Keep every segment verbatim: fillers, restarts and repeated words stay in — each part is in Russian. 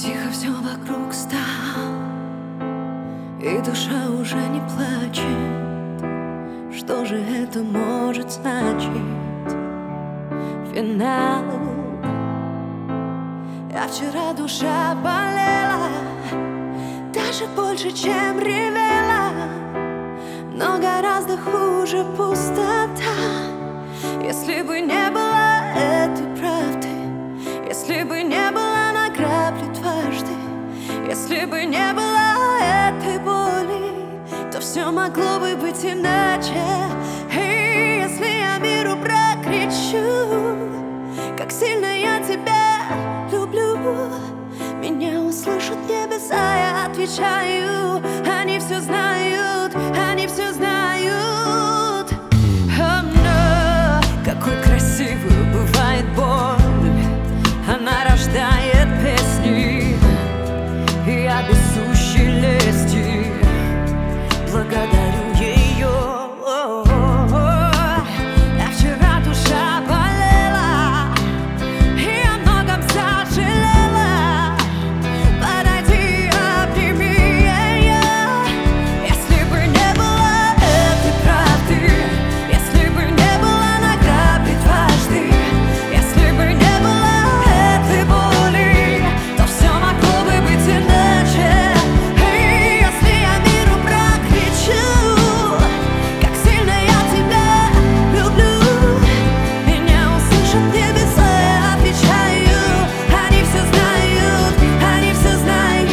Тихо все вокруг стало, и душа уже не плачет. Что же это может значить? Финал. А вчера душа болела, даже больше, чем ревела, но гораздо хуже пустота. Если бы не было этой правды, если бы не было награбли дважды, если бы не было этой боли, то все могло бы быть иначе. И если я миру прокричу, как сильно я тебя люблю, меня услышат небеса, я отвечаю. Они все знают, они все знают. Oh, no. Какой красивой бывает боль, она рождает песни, и я без сущей лести благодарю ее. А вчера душа болела, и о многом сожалела. Подойди, обними ее. Если бы не было этой правды, если бы не было награбли дважды, если бы не было этой боли, то все могло бы быть иначе. И если я миру прокричу, как сильно я тебя люблю, меня услышат небеса, я отвечаю. Они все знают, они все знают.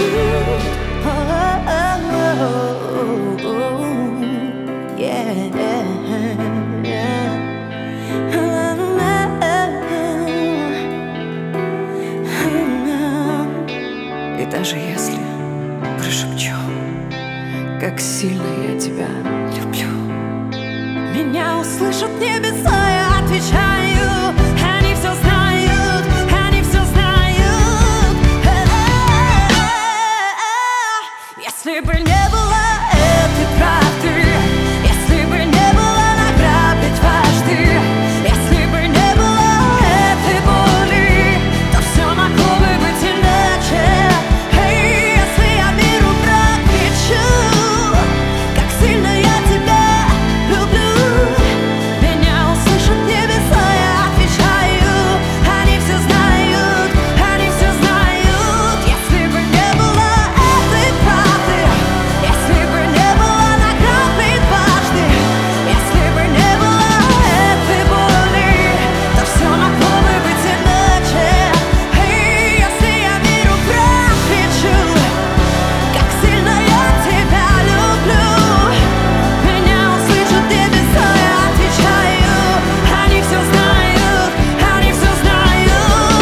И даже если прошепчу, как сильно я тебя люблю, меня услышат небеса, я отвечаю. Они все знают, они все знают. Если бы не было этой правды, если бы не было награбли дважды, если бы не было этой боли, то все могло бы быть иначе. И если я миру прокричу, как сильно я тебя люблю, меня услышат небеса, я отвечаю. Они все знают, они все знают. Если бы не было этой правды, если бы не было награбли дважды, если бы не было этой боли, то все могло бы быть иначе. И если я миру прокричу, как сильно я тебя люблю, меня услышат небеса, я отвечаю. Они все знают, они все знают.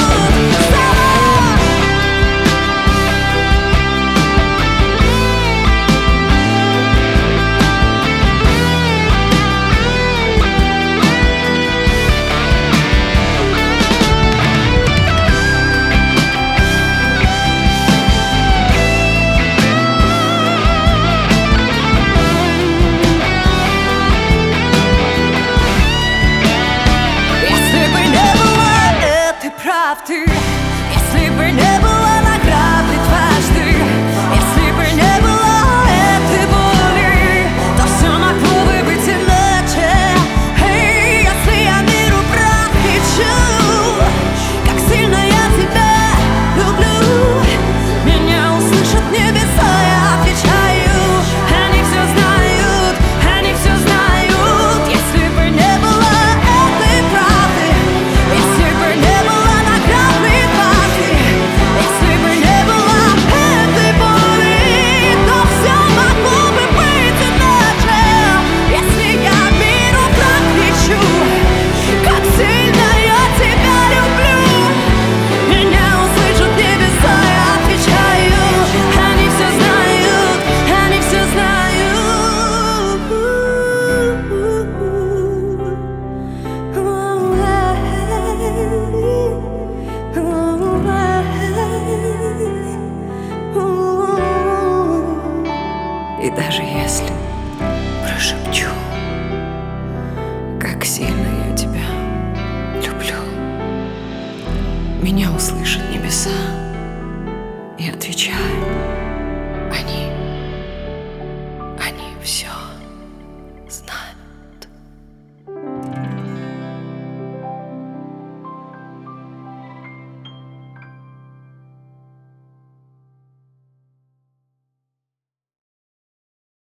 Если бы не было этой правды, если бы не было награбли дважды, если бы не было этой боли, то все могло бы быть иначе. И если я миру прокричу, как сильно я тебя люблю, меня услышат небеса, я отвечаю. Они все знают, они все знают. Если бы не было этой правды, если бы не было награбли дважды, если бы не было этой боли, то все могло бы быть иначе. Если я миру прокричу, как сильно я тебя люблю, меня услышат небеса, я отвечаю. Они все знают, они все знают. И даже если прошепчу, как сильно я тебя люблю, меня услышат небеса, и отвечай.